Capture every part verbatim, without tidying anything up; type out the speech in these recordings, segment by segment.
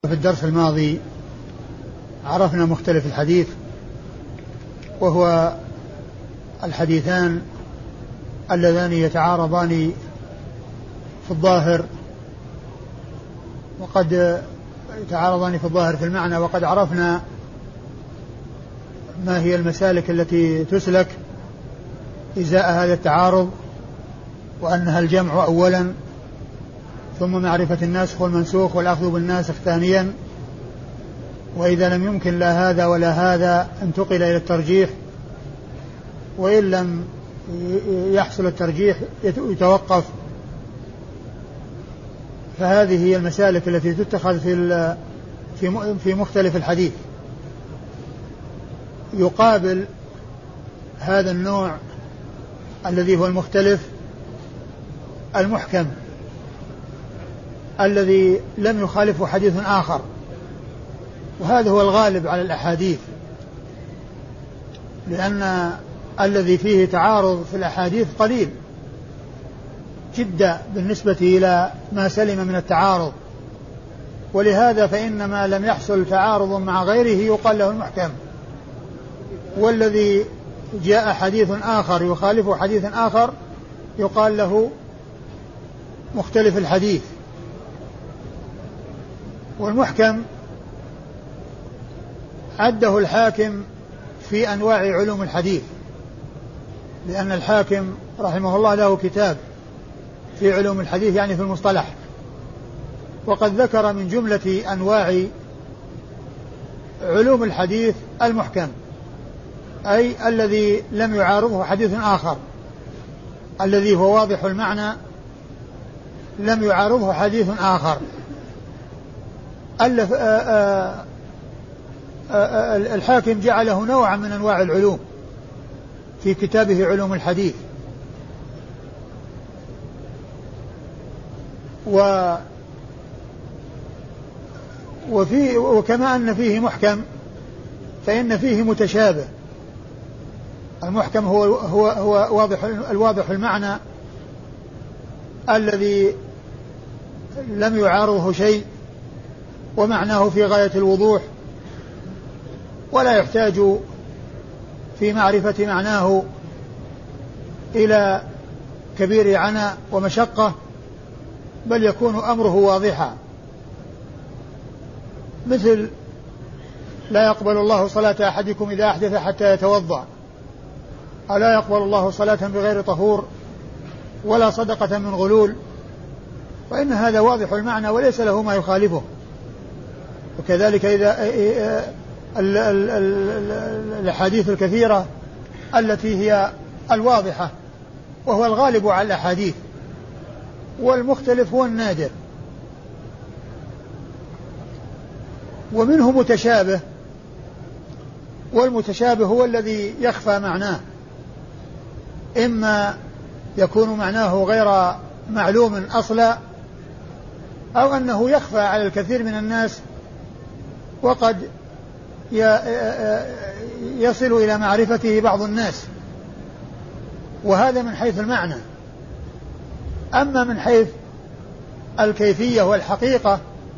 في الدرس الماضي عرفنا مختلف الحديث، وهو الحديثان اللذان يتعارضان في الظاهر وقد يتعارضان في الظاهر في المعنى، وقد عرفنا ما هي المسالك التي تسلك إزاء هذا التعارض، وأنها الجمع أولا، ثم معرفة الناسخ والمنسوخ والأخذ بالناسخ ثانيا، وإذا لم يمكن لا هذا ولا هذا انتقل إلى الترجيح، وإن لم يحصل الترجيح يتوقف. فهذه هي المسالك التي تتخذ في في مختلف الحديث. يقابل هذا النوع الذي هو المختلف المحكم الذي لم يخالفه حديث آخر، وهذا هو الغالب على الأحاديث، لأن الذي فيه تعارض في الأحاديث قليل جدا بالنسبة إلى ما سلم من التعارض، ولهذا فإن ما لم يحصل تعارض مع غيره يقال له المحكم، والذي جاء حديث آخر يخالفه حديث آخر يقال له مختلف الحديث. والمحكم عده الحاكم في أنواع علوم الحديث، لأن الحاكم رحمه الله له كتاب في علوم الحديث، يعني في المصطلح، وقد ذكر من جملة أنواع علوم الحديث المحكم، أي الذي لم يعارضه حديث آخر، الذي هو واضح المعنى لم يعارضه حديث آخر. ألف آآ آآ الحاكم جعله نوعا من أنواع العلوم في كتابه علوم الحديث، و وفي وكما أن فيه محكم فإن فيه متشابه. المحكم هو هو هو واضح الواضح المعنى الذي لم يعارضه شيء ومعناه في غاية الوضوح، ولا يحتاج في معرفة معناه إلى كبير عناء ومشقة، بل يكون أمره واضحا، مثل لا يقبل الله صلاة أحدكم إذا أحدث حتى يتوضأ، ألا يقبل الله صلاة بغير طهور ولا صدقة من غلول، فإن هذا واضح المعنى وليس له ما يخالفه. وكذلك إذا الأحاديث الكثيرة التي هي الواضحة وهو الغالب على الأحاديث، والمختلف هو النادر. ومنه متشابه، والمتشابه هو الذي يخفى معناه، إما يكون معناه غير معلوم أصلا، أو أنه يخفى على الكثير من الناس وقد يصل إلى معرفته بعض الناس، وهذا من حيث المعنى. أما من حيث الكيفية والحقيقة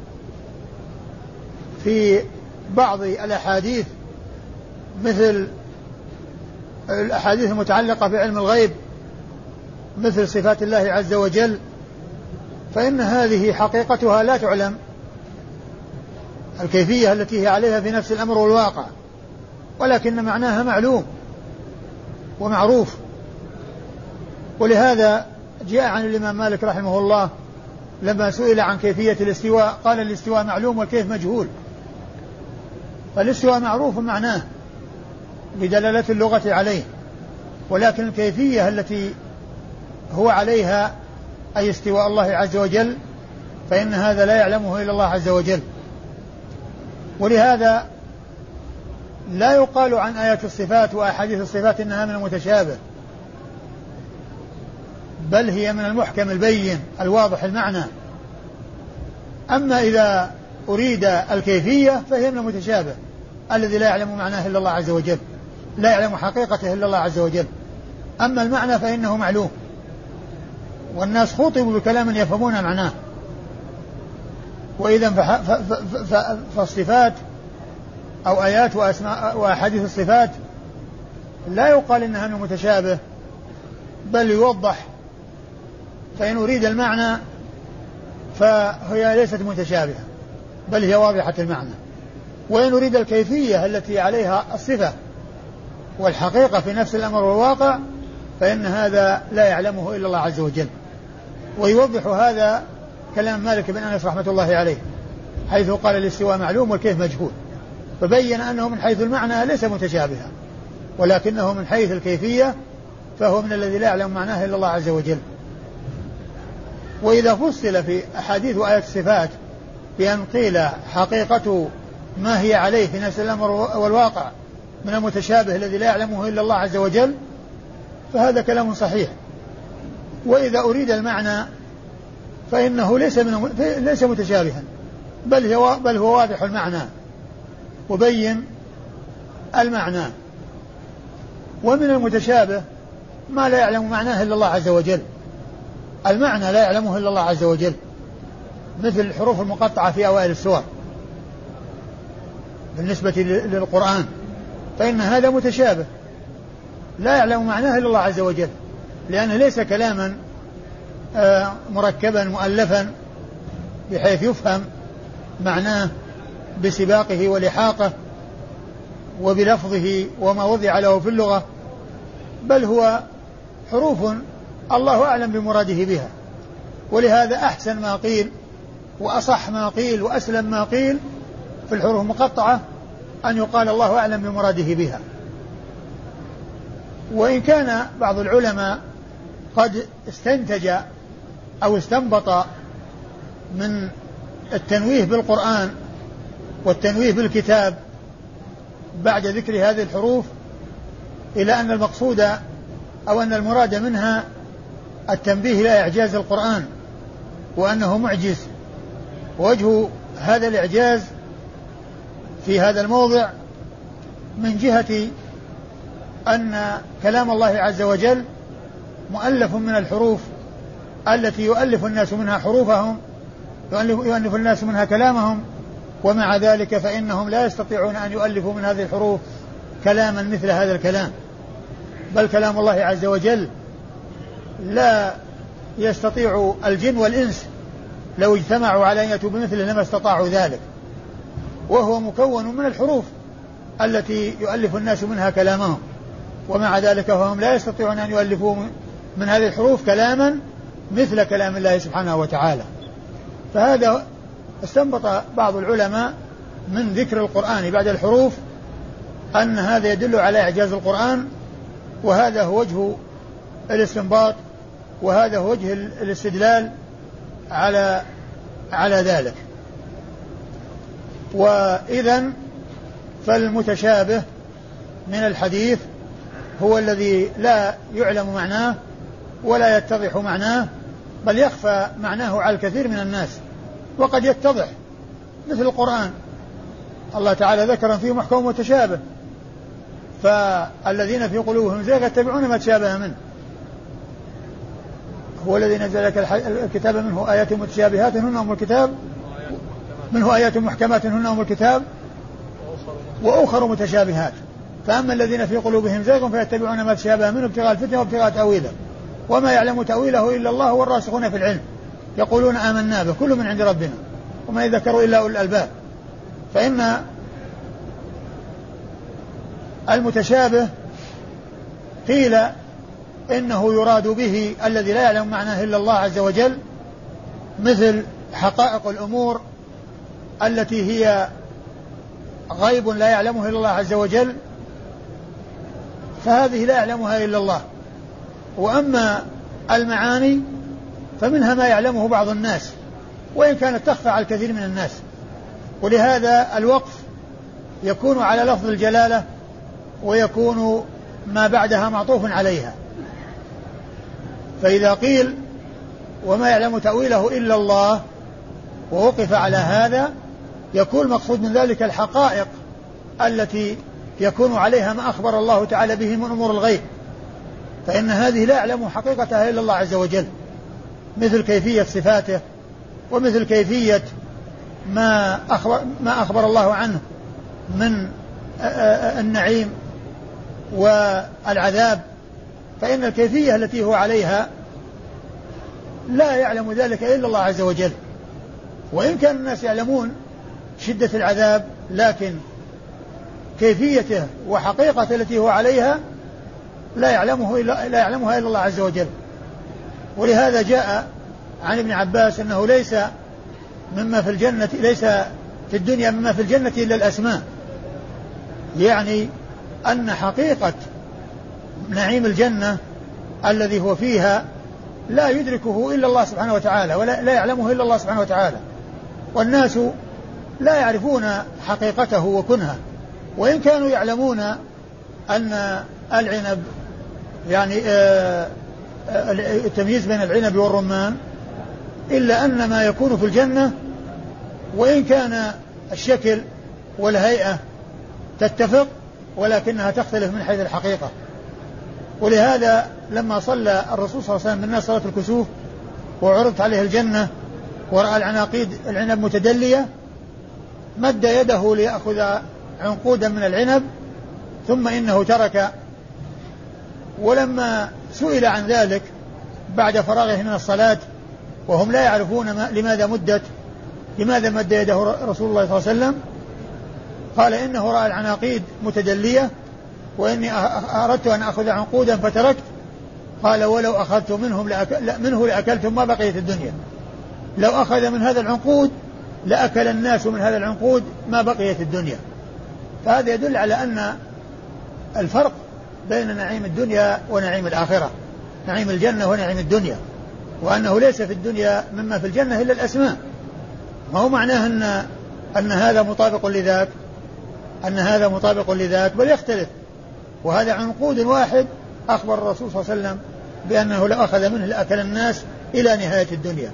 في بعض الأحاديث مثل الأحاديث المتعلقة بعلم الغيب، مثل صفات الله عز وجل، فإن هذه حقيقتها لا تعلم، الكيفية التي هي عليها في نفس الأمر والواقع، ولكن معناها معلوم ومعروف. ولهذا جاء عن الإمام مالك رحمه الله لما سئل عن كيفية الاستواء قال الاستواء معلوم والكيف مجهول. فالاستواء معروف معناه بدلالة اللغة عليه، ولكن الكيفية التي هو عليها أي استواء الله عز وجل فإن هذا لا يعلمه إلا الله عز وجل. ولهذا لا يقال عن آيات الصفات وأحاديث الصفات إنها من المتشابه، بل هي من المحكم البين الواضح المعنى. أما إذا أريد الكيفية فهي من المتشابه الذي لا يعلم معناه إلا الله عز وجل، لا يعلم حقيقته إلا الله عز وجل. أما المعنى فإنه معلوم، والناس خطبوا بكلام يفهمون معناه. وإذا فالصفات أو آيات وأسماء وأحاديث الصفات لا يقال إنها من متشابه، بل يوضح، فإن أريد المعنى فهي ليست متشابهة بل هي واضحة المعنى، وإن أريد الكيفية التي عليها الصفة والحقيقة في نفس الأمر والواقع فإن هذا لا يعلمه إلا الله عز وجل. ويوضح هذا كلام مالك بن أنس رحمة الله عليه حيث قال الاستواء معلوم والكيف مجهول، فبين أنه من حيث المعنى ليس متشابها، ولكنه من حيث الكيفية فهو من الذي لا يعلم معناه إلا الله عز وجل. وإذا فصل في أحاديث وآيات الصفات بأن قيل حقيقة ما هي عليه في نفس الأمر والواقع من المتشابه الذي لا يعلمه إلا الله عز وجل فهذا كلام صحيح. وإذا أريد المعنى فإنه ليس, من ليس متشابها بل هو, بل هو واضح المعنى وبين المعنى. ومن المتشابه ما لا يعلم معناه إلا الله عز وجل، المعنى لا يعلمه إلا الله عز وجل، مثل الحروف المقطعة في أوائل السور بالنسبة للقرآن فإن هذا متشابه لا يعلم معناه إلا الله عز وجل، لأنه ليس كلاما مركبا مؤلفا بحيث يفهم معناه بسباقه ولحاقه وبلفظه وما وضع له في اللغة، بل هو حروف الله أعلم بمراده بها. ولهذا أحسن ما قيل وأصح ما قيل وأسلم ما قيل في الحروف المقطعة أن يقال الله أعلم بمراده بها. وإن كان بعض العلماء قد استنتج أو استنبط من التنويه بالقرآن والتنويه بالكتاب بعد ذكر هذه الحروف إلى أن المقصود أو أن المراد منها التنبيه إلى إعجاز القرآن وأنه معجز. ووجه هذا الإعجاز في هذا الموضع من جهة أن كلام الله عز وجل مؤلف من الحروف التي يؤلف الناس منها حروفهم، يؤلف الناس منها كلامهم، ومع ذلك فإنهم لا يستطيعون أن يؤلفوا من هذه الحروف كلاما مثل هذا الكلام، بل كلام الله عز وجل لا يستطيع الجن والإنس لو اجتمعوا على أن يأتوا بمثله لما استطاعوا ذلك، وهو مكون من الحروف التي يؤلف الناس منها كلامهم، ومع ذلك فهم لا يستطيعون أن يؤلفوا من هذه الحروف كلاما مثل كلام الله سبحانه وتعالى. فهذا استنبط بعض العلماء من ذكر القرآن بعد الحروف أن هذا يدل على إعجاز القرآن، وهذا هو وجه الاستنباط، وهذا هو وجه الاستدلال على على ذلك. وإذن فالمتشابه من الحديث هو الذي لا يعلم معناه ولا يتضح معناه، بل يخفى معناه على الكثير من الناس، وقد يتضح مثل القرآن الله تعالى ذكر فيه محكم متشابه، فالذين في قلوبهم زيغ يتبعون ما تشابه منه. هو الذي نزل لك الكتاب منه آيات متشابهات هن أم الكتاب منه آيات محكمات هن أم الكتاب وأخر متشابهات، فأما الذين في قلوبهم زيغ فيتبعون ما تشابه منه ابتغاء الفتنة وابتغاء تأويله وما يعلم تأويله إلا الله والراسخون في العلم يقولون آمنا به كل من عند ربنا وما يذكروا إلا أولي الألباب. فإن المتشابه قيل إنه يراد به الذي لا يعلم معناه إلا الله عز وجل، مثل حقائق الأمور التي هي غيب لا يعلمه إلا الله عز وجل، فهذه لا يعلمها إلا الله. وأما المعاني فمنها ما يعلمه بعض الناس وإن كانت تخفى على الكثير من الناس، ولهذا الوقف يكون على لفظ الجلالة ويكون ما بعدها معطوف عليها. فإذا قيل وما يعلم تأويله إلا الله ووقف على هذا يكون مقصود من ذلك الحقائق التي يكون عليها ما أخبر الله تعالى به من أمور الغيب، فإن هذه لا يعلم حقيقتها إلا الله عز وجل، مثل كيفية صفاته ومثل كيفية ما أخبر, ما أخبر الله عنه من النعيم والعذاب، فإن الكيفية التي هو عليها لا يعلم ذلك إلا الله عز وجل. وإن كان الناس يعلمون شدة العذاب، لكن كيفيته وحقيقة التي هو عليها لا يعلمه إلا لا يعلمها إلا الله عز وجل. ولهذا جاء عن ابن عباس أنه ليس مما في الجنة ليس في الدنيا مما في الجنة إلا الأسماء، يعني أن حقيقة نعيم الجنة الذي هو فيها لا يدركه إلا الله سبحانه وتعالى، ولا لا يعلمه إلا الله سبحانه وتعالى، والناس لا يعرفون حقيقته وكنها، وإن كانوا يعلمون أن العنب يعني التمييز بين العنب والرمان، إلا أن ما يكون في الجنة وإن كان الشكل والهيئة تتفق ولكنها تختلف من حيث الحقيقة. ولهذا لما صلى الرسول صلى الله عليه وسلم بالناس صلاة الكسوف وعرضت عليه الجنة ورأى العناقيد العنب متدلية، مد يده ليأخذ عنقودا من العنب ثم إنه ترك. ولما سئل عن ذلك بعد فراغه من الصلاة وهم لا يعرفون لماذا مدت لماذا مد يده رسول الله صلى الله عليه وسلم، قال إنه رأى العناقيد متدلية وإني أردت أن أخذ عنقودا فتركت. قال ولو أخذت منهم لأكل منه لأكلتم ما بقيت الدنيا، لو أخذ من هذا العنقود لأكل الناس من هذا العنقود ما بقيت الدنيا. فهذا يدل على أن الفرق بين نعيم الدنيا ونعيم الآخرة، نعيم الجنة ونعيم الدنيا، وأنه ليس في الدنيا مما في الجنة إلا الأسماء. ما هو معناه أن أن هذا مطابق لذاك أن هذا مطابق لذاك بل يختلف. وهذا عنقود واحد أخبر الرسول صلى الله عليه وسلم بأنه لو أخذ منه لأكل الناس إلى نهاية الدنيا.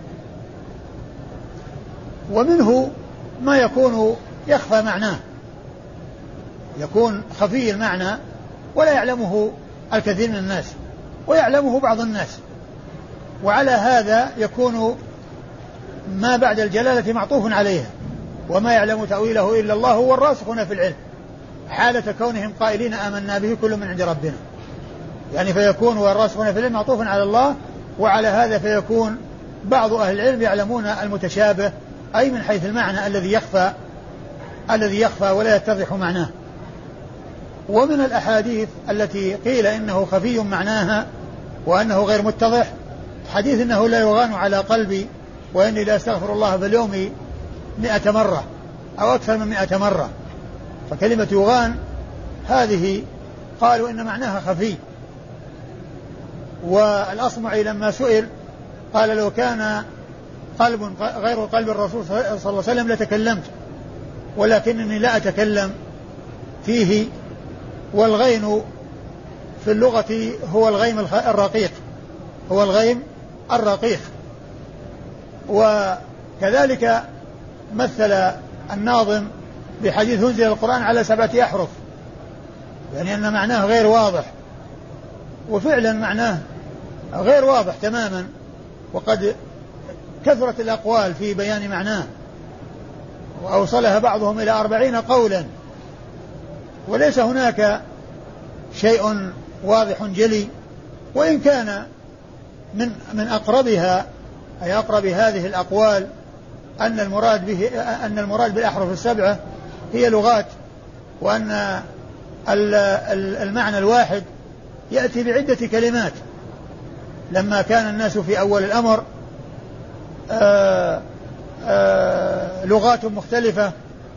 ومنه ما يكون يخفى معناه، يكون خفي المعنى ولا يعلمه الكثير من الناس ويعلمه بعض الناس، وعلى هذا يكون ما بعد الجلالة معطوف عليها، وما يعلم تأويله إلا الله والراسخون في العلم، حالة كونهم قائلين آمنا به كل من عند ربنا، يعني فيكون والراسخون في العلم معطوف على الله. وعلى هذا فيكون بعض أهل العلم يعلمون المتشابه، أي من حيث المعنى الذي يخفى الذي يخفى ولا يتضح معناه. ومن الأحاديث التي قيل إنه خفي معناها وأنه غير متضح حديث إنه لا يغان على قلبي وإني لا أستغفر الله في اليوم مئة مرة أو أكثر من مئة مرة. فكلمة يغان هذه قالوا إن معناها خفي. والأصمعي لما سئل قال لو كان قلب غير قلب الرسول صلى الله عليه وسلم لتكلمت ولكنني لا أتكلم فيه. والغين في اللغة هو الغيم الرقيق هو الغيم الرقيق. وكذلك مثل الناظم بحديث أنزل القرآن على سبعة أحرف، يعني أن معناه غير واضح، وفعلا معناه غير واضح تماما، وقد كثرت الأقوال في بيان معناه وأوصلها بعضهم إلى أربعين قولا، وليس هناك شيء واضح جلي. وإن كان من من أقربها أي أقرب هذه الأقوال أن المراد به أن المراد بالأحرف السبعة هي لغات، وأن المعنى الواحد يأتي بعدة كلمات. لما كان الناس في أول الأمر آآ آآ لغات مختلفة،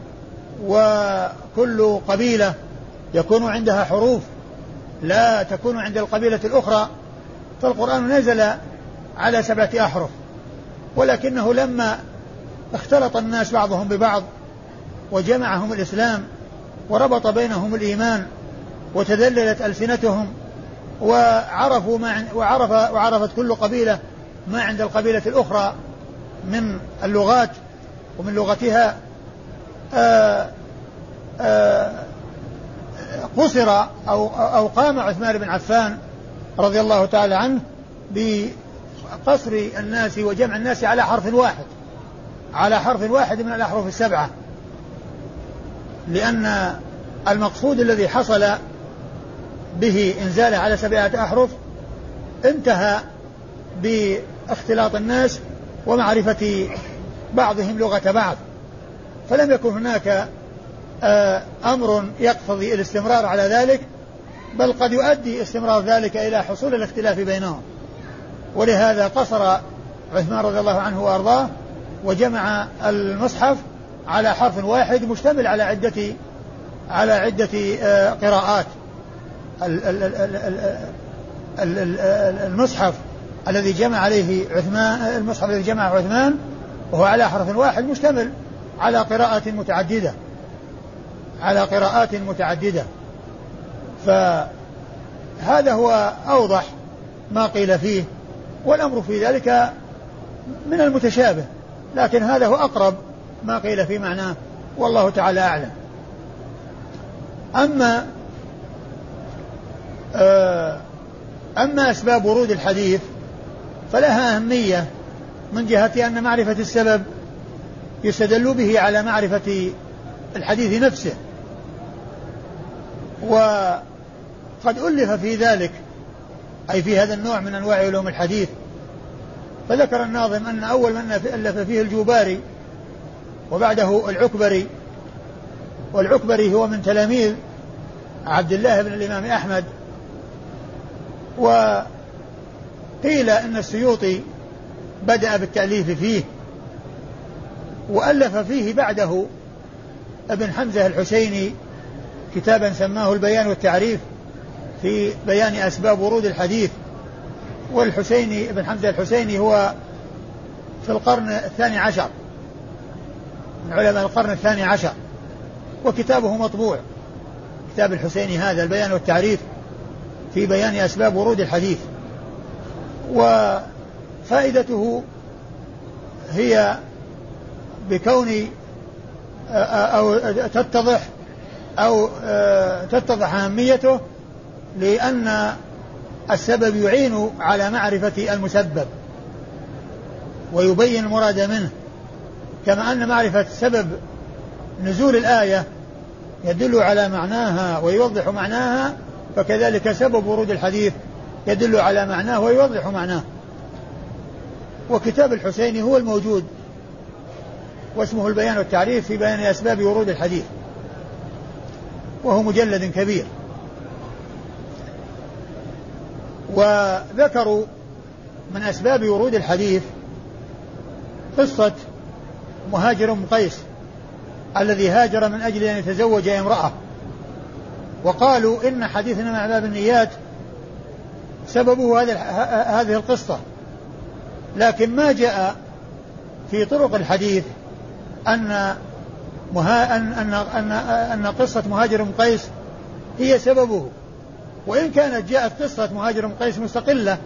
وكل قبيلة يكون عندها حروف لا تكون عند القبيلة الأخرى، فالقرآن نزل على سبعة أحرف. ولكنه لما اختلط الناس بعضهم ببعض وجمعهم الإسلام وربط بينهم الإيمان وتذللت ألسنتهم وعرفوا ما وعرف وعرفت كل قبيلة ما عند القبيلة الأخرى من اللغات ومن لغتها، آآ آآ قصر أو, أو قام عثمان بن عفان رضي الله تعالى عنه بقصر الناس وجمع الناس على حرف واحد على حرف واحد من الأحرف السبعة، لأن المقصود الذي حصل به إنزاله على سبعة أحرف انتهى باختلاط الناس ومعرفة بعضهم لغة بعض، فلم يكن هناك أمر يقتضي الاستمرار على ذلك، بل قد يؤدي استمرار ذلك إلى حصول الاختلاف بينهم. ولهذا قصر عثمان رضي الله عنه وأرضاه وجمع المصحف على حرف واحد مشتمل على عدة على عدة قراءات. المصحف الذي جمع عليه عثمان المصحف الذي جمع عثمان وهو على حرف واحد مشتمل على قراءات متعددة على قراءات متعددة فهذا هو أوضح ما قيل فيه، والأمر في ذلك من المتشابه، لكن هذا هو أقرب ما قيل في معناه، والله تعالى أعلم. أما أما أسباب ورود الحديث فلها أهمية من جهة أن معرفة السبب يستدل به على معرفة الحديث نفسه، وقد ألف في ذلك أي في هذا النوع من أنواع علوم الحديث. فذكر الناظم أن أول من ألف فيه الجوباري وبعده العكبري، والعكبري هو من تلاميذ عبد الله بن الإمام أحمد. وقيل إن السيوطي بدأ بالتأليف فيه وألف فيه بعده ابن حمزة الحسيني كتابا سماه البيان والتعريف في بيان أسباب ورود الحديث. والحسيني ابن حمزة الحسيني هو في القرن الثاني عشر من علماء القرن الثاني عشر، وكتابه مطبوع، كتاب الحسيني هذا البيان والتعريف في بيان أسباب ورود الحديث. وفائدته هي بكون أو تتضح أو تتضح أهميته لأن السبب يعين على معرفة المسبب ويبين المراد منه، كما أن معرفة سبب نزول الآية يدل على معناها ويوضح معناها، فكذلك سبب ورود الحديث يدل على معناه ويوضح معناه. وكتاب الحسيني هو الموجود واسمه البيان والتعريف في بيان أسباب ورود الحديث، وهو مجلد كبير. وذكروا من أسباب ورود الحديث قصة مهاجر بن قيس الذي هاجر من أجل أن يتزوج امرأة، وقالوا إن حديثنا مع باب النيات سببه هذه القصة، لكن ما جاء في طرق الحديث أن مها أن أن أن, أن قصة مهاجر بن قيس هي سببه، وإن كانت جاءت قصة مهاجر بن قيس مستقلة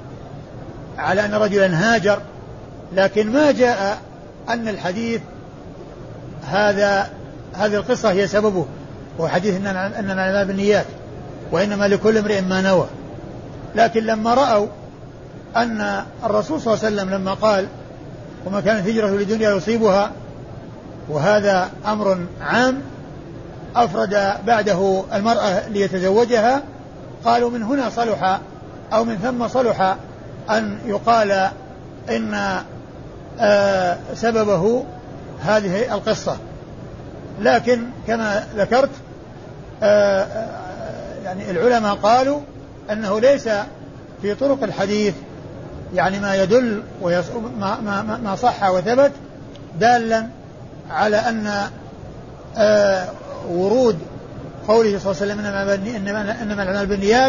على أن رجلا هاجر، لكن ما جاء أن الحديث هذا هذه القصة هي سببه، وحديث إنما الأعمال بالنيات وإنما لكل امرئ ما نوى. لكن لما رأوا أن الرسول صلى الله عليه وسلم لما قال وما كانت هجرة لدنيا يصيبها، وهذا أمر عام أفرد بعده المرأة ليتزوجها، قالوا من هنا صلح أو من ثم صلح أن يقال إن آه سببه هذه القصة. لكن كما ذكرت آه يعني العلماء قالوا أنه ليس في طرق الحديث يعني ما يدل ويص... ما, ما, ما صح وثبت دالا على أن آه ورود قوله صلى الله عليه وسلم إنما, إنما الأعمال بالنيات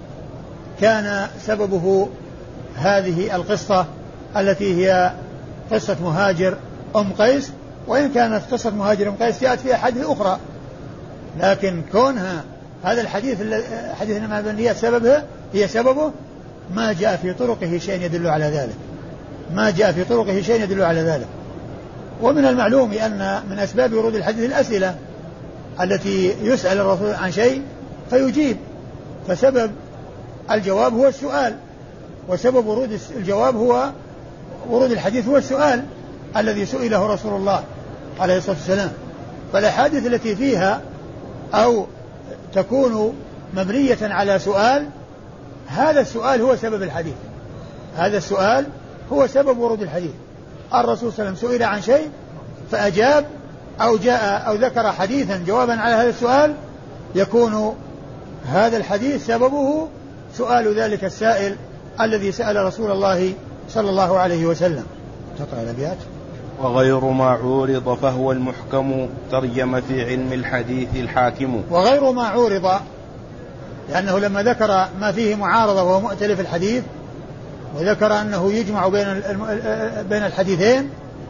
كان سببه هذه القصة التي هي قصة مهاجر أم قيس، وإن كانت قصة مهاجر أم قيس جاءت في أحاديث أخرى، لكن كونها هذا الحديث حديث إنما الأعمال بالنيات سببه هي سببه، ما جاء في طرقه شيء يدل على ذلك ما جاء في طرقه شيء يدل على ذلك. ومن المعلوم أن من أسباب ورود الحديث الأسئلة التي يسأل الرسول عن شيء فيجيب، فسبب الجواب هو السؤال، وسبب ورود الجواب هو ورود الحديث هو السؤال الذي سئله رسول الله عليه الصلاة والسلام. فالأحاديث التي فيها أو تكون مبنية على سؤال، هذا السؤال هو سبب الحديث، هذا السؤال هو سبب ورود الحديث. الرسول صلى الله عليه وسلم سئل عن شيء فأجاب أو جاء أو ذكر حديثا جوابا على هذا السؤال، يكون هذا الحديث سببه سؤال ذلك السائل الذي سأل رسول الله صلى الله عليه وسلم. تقرأ الأبيات. وغير ما عورض فهو المحكم ترجم في علم الحديث الحاكم. وغير ما عورض، لأنه لما ذكر ما فيه معارضة وهو مؤتلف الحديث، وذكر أنه يجمع بين بين الحديثين،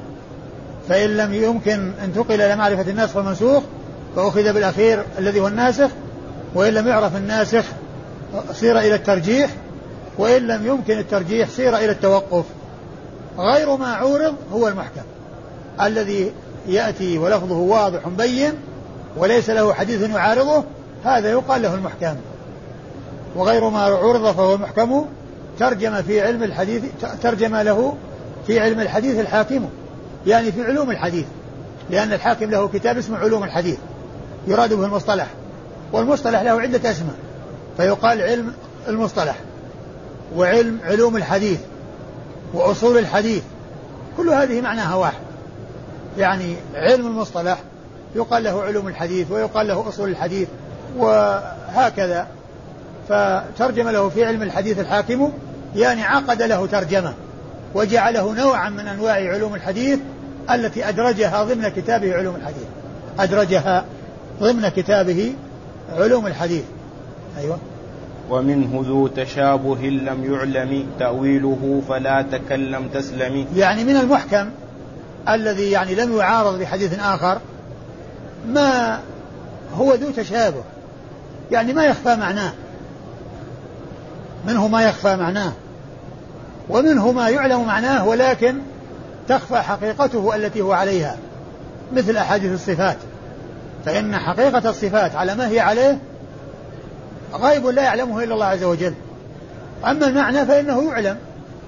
فإن لم يمكن انتقل إلى معرفة الناسخ والمنسوخ فأخذ بالأخير الذي هو الناسخ، وإن لم يعرف الناسخ صير إلى الترجيح، وإن لم يمكن الترجيح صير إلى التوقف. غير ما عورض هو المحكم الذي يأتي ولفظه واضح بين وليس له حديث يعارضه، هذا يقال له المحكم. وغير ما عورض فهو المحكم ترجم في علم الحديث، ترجم له في علم الحديث الحاكم، يعني في علوم الحديث، لأن الحاكم له كتاب اسمه علوم الحديث يراد به المصطلح، والمصطلح له عدة أسماء، فيقال علم المصطلح وعلم علوم الحديث وأصول الحديث، كل هذه معناها واحد. يعني علم المصطلح يقال له علوم الحديث ويقال له أصول الحديث وهكذا. فترجم له في علم الحديث الحاكم، يعني عقد له ترجمة وجعله نوعا من أنواع علوم الحديث التي أدرجها ضمن كتابه علوم الحديث، أدرجها ضمن كتابه علوم الحديث. أيوة. ومنه ذو تشابه لم يعلم تأويله فلا تكلم تسلم. يعني من المحكم الذي يعني لم يعارض بحديث آخر ما هو ذو تشابه، يعني ما يخفى معناه، منه ما يخفى معناه، ومنه ما يعلم معناه ولكن تخفى حقيقته التي هو عليها، مثل أحاديث الصفات، فإن حقيقة الصفات على ما هي عليه غيب لا يعلمه إلا الله عز وجل. أما المعنى فإنه يعلم،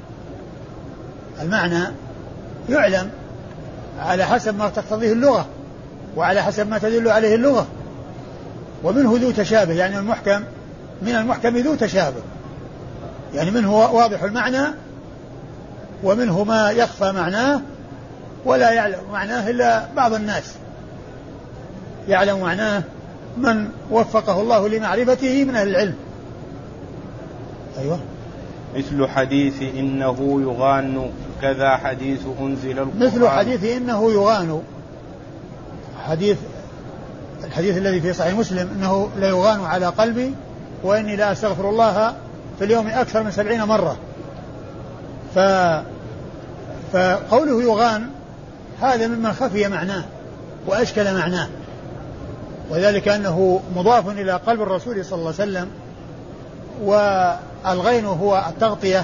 المعنى يعلم على حسب ما تقتضيه اللغة وعلى حسب ما تدل عليه اللغة. ومنه ذو تشابه، يعني المحكم من المحكم ذو تشابه، يعني منه واضح المعنى ومنه ما يخفى معناه ولا يعلم معناه إلا بعض الناس، يعلم معناه من وفقه الله لمعرفته من أهل العلم. أيوة. مثل حديث إنه يغان كذا حديث أنزل القرآن. مثل حديث إنه يغان، حديث الحديث الذي في صحيح مسلم إنه لا يغان على قلبي وإني لا أستغفر الله في اليوم أكثر من سبعين مرة. ف... فقوله يغان هذا مما خفي معناه وأشكل معناه، وذلك أنه مضاف إلى قلب الرسول صلى الله عليه وسلم، والغين هو التغطية،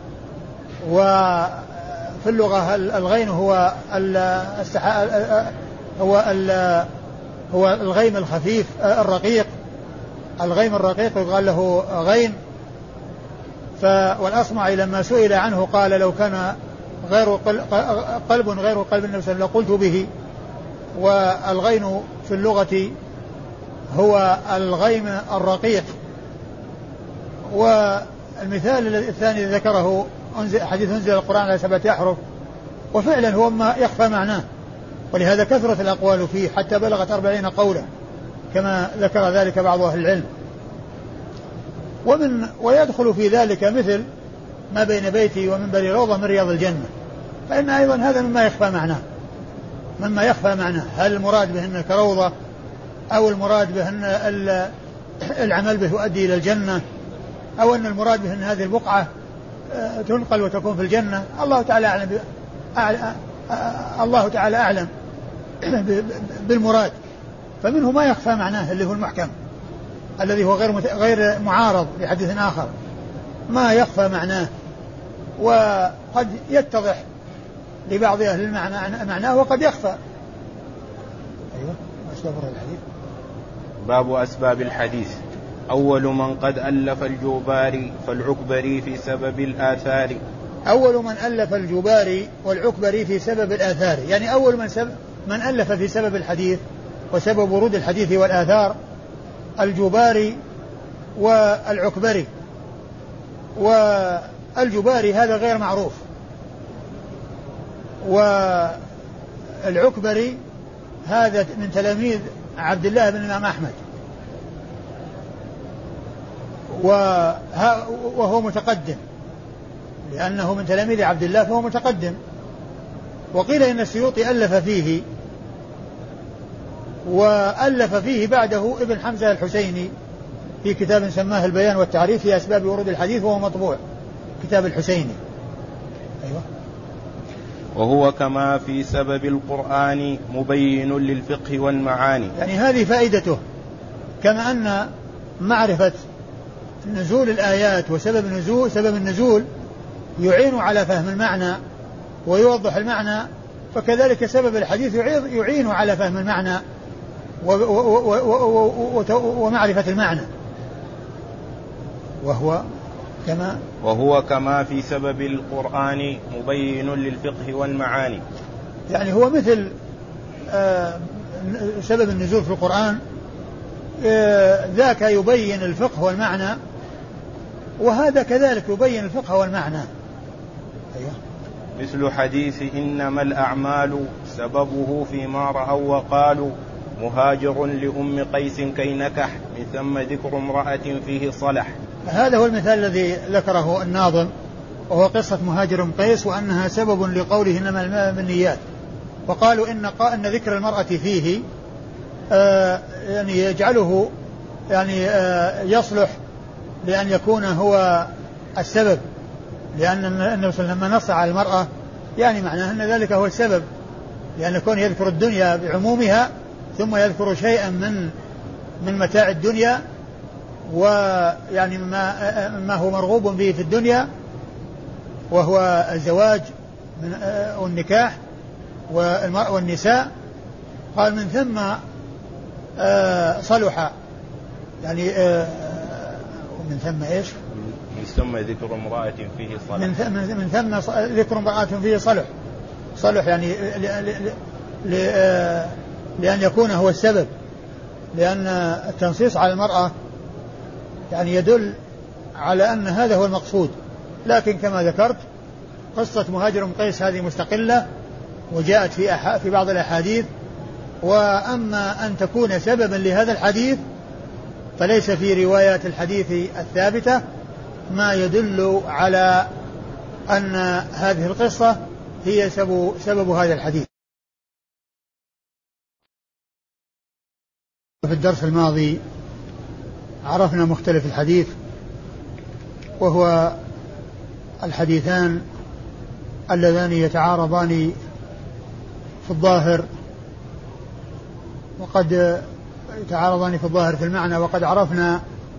وفي اللغة الغين هو السحا... هو ال... هو الغيم الخفيف الرقيق، الغيم الرقيق يقال له غين. ف... والأصمعي لما سئل عنه قال لو كان غير قلب غير قلب النبي صلى الله عليه وسلم لقلت به. والغين في اللغة هو الغيم الرقيق. والمثال الثاني ذكره حديث أنزل القرآن على سبعة أحرف، وفعلا هو ما يخفى معناه، ولهذا كثرت الأقوال فيه حتى بلغت أربعين قولا كما ذكر ذلك بعض أهل العلم. ومن ويدخل في ذلك مثل ما بين بيتي ومنبري روضة من رياض الجنة، فإن أيضا هذا مما يخفى معناه، مما يخفى معناه، هل المراد بأنه كروضة أو المراد بأن العمل به يؤدي إلى الجنة، أو أن المراد بأن هذه البقعة تنقل وتكون في الجنة. الله تعالى أعلم، الله تعالى أعلم بالمراد. فمنه ما يخفى معناه اللي هو المحكم الذي هو غير غير معارض لحديث آخر، ما يخفى معناه وقد يتضح لبعض أهل المعنى معناه وقد يخفى. أيوة. أسباب الحديث. باب أسباب الحديث. أول من قد ألف الجوباري فالعكبري في سبب الآثار، أول من ألف الجباري والعكبري في سبب الآثار، يعني أول من, سب من ألف في سبب الحديث وسبب ورود الحديث والآثار الجباري والعكبري. والجباري هذا غير معروف، والعكبري هذا من تلاميذ عبد الله بن الإمام أحمد، وهو متقدم لأنه من تلاميذ عبد الله فهو متقدم. وقيل إن السيوطي ألف فيه، وألف فيه بعده ابن حمزة الحسيني في كتاب سماه البيان والتعريف في أسباب ورود الحديث، وهو مطبوع كتاب الحسيني. أيوة. وهو كما في سبب القرآن مبين للفقه والمعاني، يعني هذه فائدته، كما أن معرفة نزول الآيات وسبب النزول سبب النزول يعين على فهم المعنى ويوضح المعنى، فكذلك سبب الحديث يعين على فهم المعنى ومعرفة المعنى. وهو كما وهو كما في سبب القرآن مبين للفقه والمعاني، يعني هو مثل آه سبب النزول في القرآن، آه ذاك يبين الفقه والمعنى، وهذا كذلك يبين الفقه والمعنى. أيوة. مثل حديث إنما الأعمال سببه فيما رأوا وقالوا مهاجر لأم قيس كي نكح من ثم ذكر امرأة فيه صلح. هذا هو المثال الذي ذكره الناظم، وهو قصة مهاجر أم قيس، وأنها سبب لقوله إنما الماء بالنيات. وقالوا إن, إن ذكر المرأة فيه آه يعني يجعله يعني آه يصلح لأن يكون هو السبب، لأن النبي صلى الله عليه وسلم نص على المرأة، يعني معناه أن ذلك هو السبب، لأن يكون يذكر الدنيا بعمومها ثم يذكر شيئا من من متاع الدنيا، ويعني ما, ما هو مرغوب به في الدنيا، وهو الزواج والنكاح والنساء. قال من ثم صلح، يعني من ثم إيش من ثم ذكر امرأة فيه صلح، من, من, من ثم ذكر امرأة فيه صلح صلح يعني ل ل ل لأن يكون هو السبب، لأن التنصيص على المرأة يعني يدل على أن هذا هو المقصود. لكن كما ذكرت قصة مهاجر أم قيس هذه مستقلة وجاءت في أح في بعض الأحاديث، وأما أن تكون سببا لهذا الحديث فليس في روايات الحديث الثابتة ما يدل على أن هذه القصة هي سبب, سبب هذا الحديث. في الدرس الماضي عرفنا مختلف الحديث، وهو الحديثان اللذان يتعارضان في الظاهر وقد يتعارضان في الظاهر في المعنى، وقد عرفنا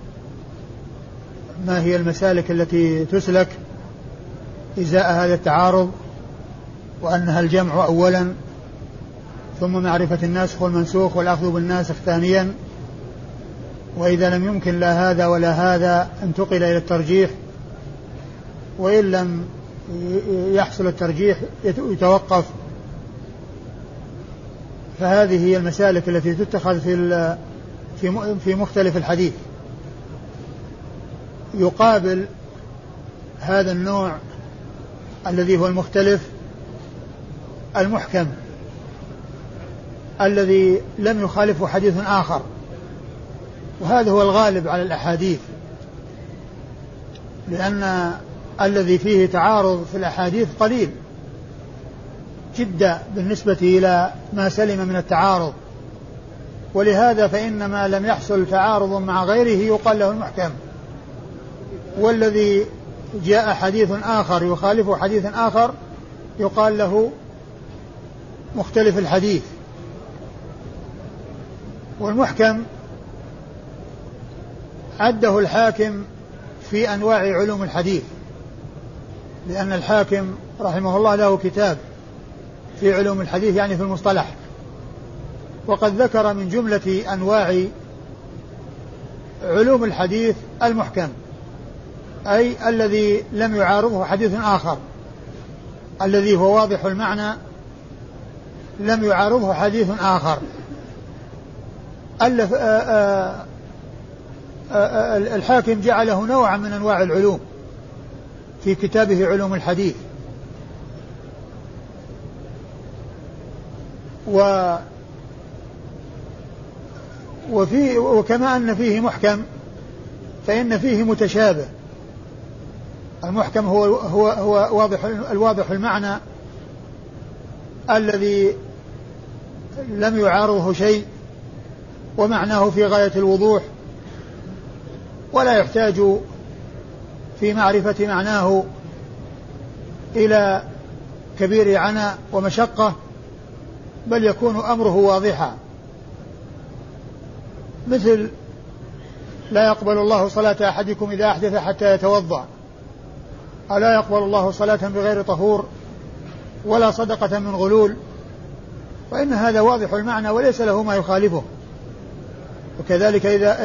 ما هي المسالك التي تسلك إزاء هذا التعارض، وأنها الجمع أولا، ثم معرفة الناسخ والمنسوخ والأخذ بالناسخ ثانيا، وإذا لم يمكن لا هذا ولا هذا انتقل إلى الترجيح، وإن لم يحصل الترجيح يتوقف. فهذه هي المسالك التي تتخذ في في مختلف الحديث. يقابل هذا النوع الذي هو المختلف المحكم الذي لم يخالفه حديث آخر، وهذا هو الغالب على الأحاديث، لأن الذي فيه تعارض في الأحاديث قليل جدا بالنسبة إلى ما سلم من التعارض، ولهذا فإن ما لم يحصل تعارض مع غيره يقال له المحكم، والذي جاء حديث آخر يخالف حديث آخر يقال له مختلف الحديث. والمحكم عده الحاكم في أنواع علوم الحديث، لأن الحاكم رحمه الله له كتاب في علوم الحديث يعني في المصطلح، وقد ذكر من جملة أنواع علوم الحديث المحكم، أي الذي لم يعارضه حديث آخر الذي هو واضح المعنى لم يعارضه حديث آخر. ألف آآ آآ الحاكم جعله نوعا من أنواع العلوم في كتابه علوم الحديث. و وفي وكما أن فيه محكم فإن فيه متشابه. المحكم هو هو هو واضح الواضح المعنى الذي لم يعارضه شيء ومعناه في غاية الوضوح ولا يحتاج في معرفة معناه إلى كبير عناء ومشقة، بل يكون أمره واضحا، مثل لا يقبل الله صلاة أحدكم إذا أحدث حتى يتوضأ، ألا يقبل الله صلاة بغير طهور ولا صدقة من غلول، فإن هذا واضح المعنى وليس له ما يخالفه. وكذلك إذا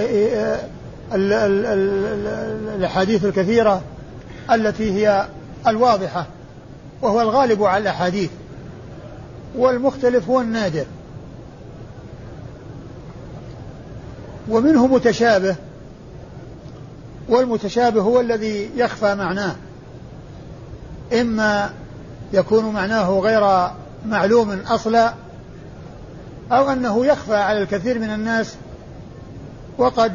الأحاديث الكثيرة التي هي الواضحة وهو الغالب على الأحاديث، والمختلف هو النادر. ومنه متشابه، والمتشابه هو الذي يخفى معناه، إما يكون معناه غير معلوم أصلا، أو أنه يخفى على الكثير من الناس وقد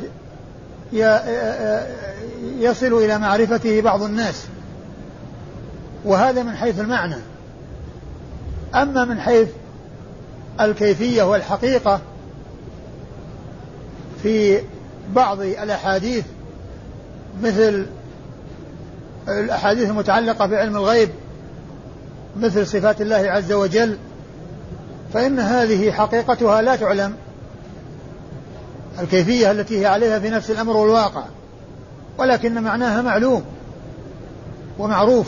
يصل إلى معرفته بعض الناس، وهذا من حيث المعنى. أما من حيث الكيفية والحقيقة في بعض الأحاديث مثل الأحاديث المتعلقة بعلم الغيب، مثل صفات الله عز وجل، فإن هذه حقيقتها لا تعلم، الكيفية التي هي عليها في نفس الأمر والواقع، ولكن معناها معلوم ومعروف.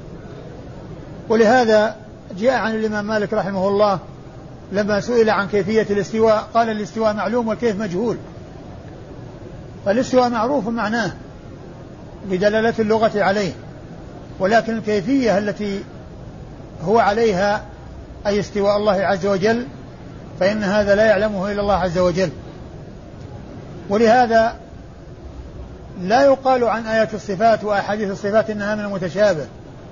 ولهذا جاء عن الإمام مالك رحمه الله لما سئل عن كيفية الاستواء قال الاستواء معلوم والكيف مجهول. فالاستواء معروف معناه بدلالة اللغة عليه، ولكن الكيفية التي هو عليها أي استواء الله عز وجل فإن هذا لا يعلمه إلا الله عز وجل. ولهذا لا يقال عن آيات الصفات وأحاديث الصفات إنها من المتشابه،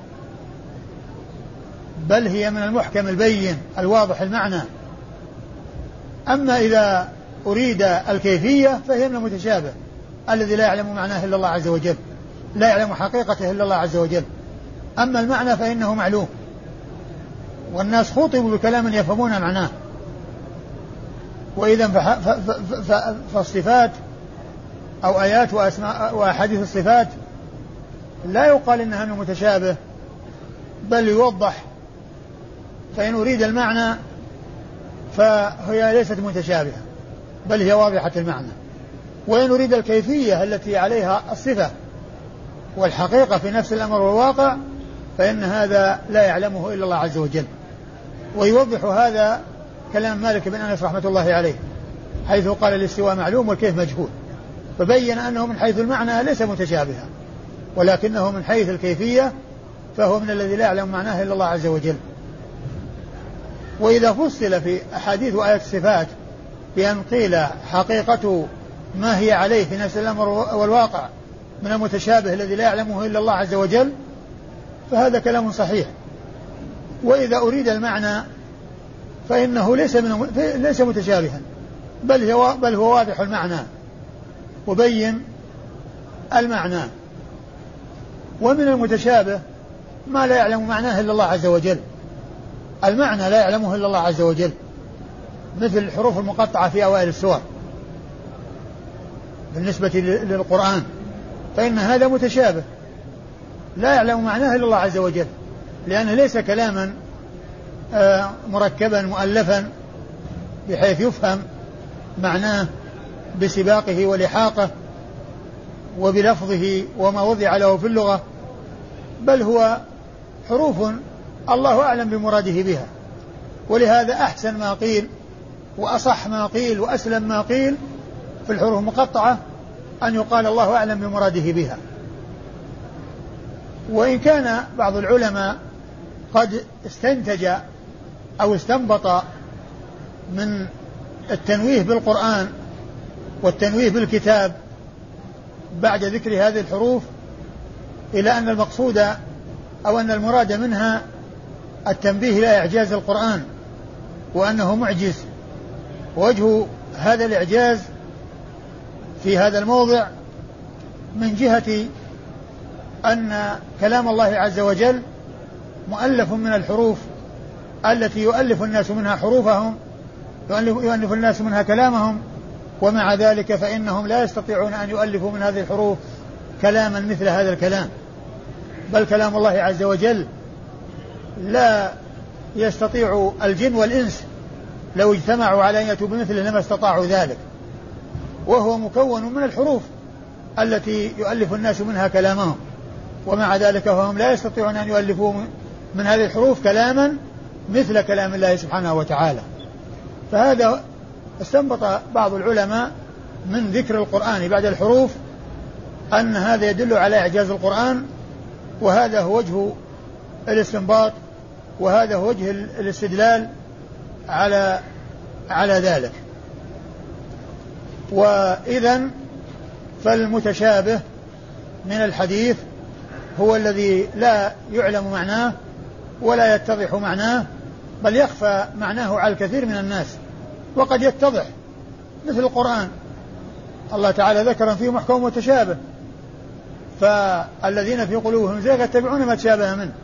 بل هي من المحكم البين الواضح المعنى. أما إذا أريد الكيفية فهي من المتشابه الذي لا يعلم معناه إلا الله عز وجل، لا يعلم حقيقته إلا الله عز وجل. أما المعنى فإنه معلوم، والناس خطبوا بكلام يفهمون معناه. وإذا فالصفات أو آيات وأسماء وأحاديث الصفات لا يقال إنها من المتشابه، بل يوضح، فإن أريد المعنى فهي ليست متشابهة بل هي واضحة المعنى، وإن أريد الكيفية التي عليها الصفة والحقيقة في نفس الأمر والواقع فإن هذا لا يعلمه إلا الله عز وجل. ويوضح هذا كلام مالك بن أنس رحمة الله عليه حيث قال الاستواء معلوم والكيف مجهول، فبين أنه من حيث المعنى ليس متشابها، ولكنه من حيث الكيفية فهو من الذي لا يعلم معناه إلا الله عز وجل. وإذا فصل في أحاديث وآيات الصفات بأن قيل حقيقة ما هي عليه في نفس الأمر والواقع من المتشابه الذي لا يعلمه إلا الله عز وجل فهذا كلام صحيح. وإذا أريد المعنى فإنه ليس من ليس متشابها بل هو بل هو واضح المعنى وبين المعنى. ومن المتشابه ما لا يعلم معناه إلا الله عز وجل، المعنى لا يعلمه إلا الله عز وجل، مثل الحروف المقطعة في أوائل السور بالنسبة للقرآن، فإن هذا متشابه لا يعلم معناه إلا الله عز وجل، لأنه ليس كلاما مركبا مؤلفا بحيث يفهم معناه بسباقه ولحاقه وبلفظه وما وضع له في اللغة، بل هو حروف الله أعلم بمراده بها. ولهذا أحسن ما قيل وأصح ما قيل وأسلم ما قيل في الحروف المقطعة أن يقال الله أعلم بمراده بها. وإن كان بعض العلماء قد استنتج أو استنبط من التنويه بالقرآن والتنويه بالكتاب بعد ذكر هذه الحروف إلى أن المقصود أو أن المراد منها التنبيه إلى إعجاز القرآن وأنه معجز. وجه هذا الإعجاز في هذا الموضع من جهة أن كلام الله عز وجل مؤلف من الحروف التي يؤلف الناس منها حروفهم، يؤلف الناس منها كلامهم، ومع ذلك فإنهم لا يستطيعون أن يؤلفوا من هذه الحروف كلاما مثل هذا الكلام، بل كلام الله عز وجل لا يستطيع الجن والإنس لو اجتمعوا على أن يأتوا بمثله لما استطاعوا ذلك، وهو مكون من الحروف التي يؤلف الناس منها كلامهم، ومع ذلك فهم لا يستطيعون أن يؤلفوا من هذه الحروف كلاما مثل كلام الله سبحانه وتعالى. فهذا استنبط بعض العلماء من ذكر القرآن بعد الحروف أن هذا يدل على إعجاز القرآن، وهذا هو وجه الاستنباط، وهذا هو وجه الاستدلال على على ذلك. وإذن فالمتشابه من الحديث هو الذي لا يعلم معناه ولا يتضح معناه، بل يخفى معناه على الكثير من الناس، وقد يتضح مثل القرآن. الله تعالى ذكر فيه محكم متشابه، فالذين في قلوبهم زيغ يتبعون ما تشابه منه.